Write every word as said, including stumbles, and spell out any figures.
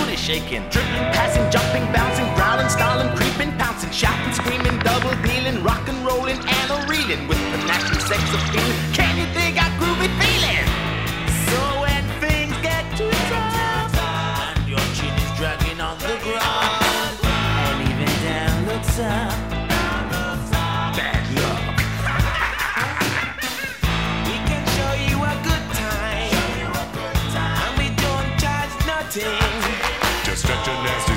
booty shaking, dribbling, passing, jumping, bouncing, growling, stalling, creeping, pouncing, shouting, screaming, double dealing, rock and rolling, and a reeling with the natural sex appeal. Can you dig our groovy feeling? So when things get too tough and your chin is dragging on the ground, and even down the top, bad luck. We can show you a good time, and we don't charge nothing. Just stretch your nasty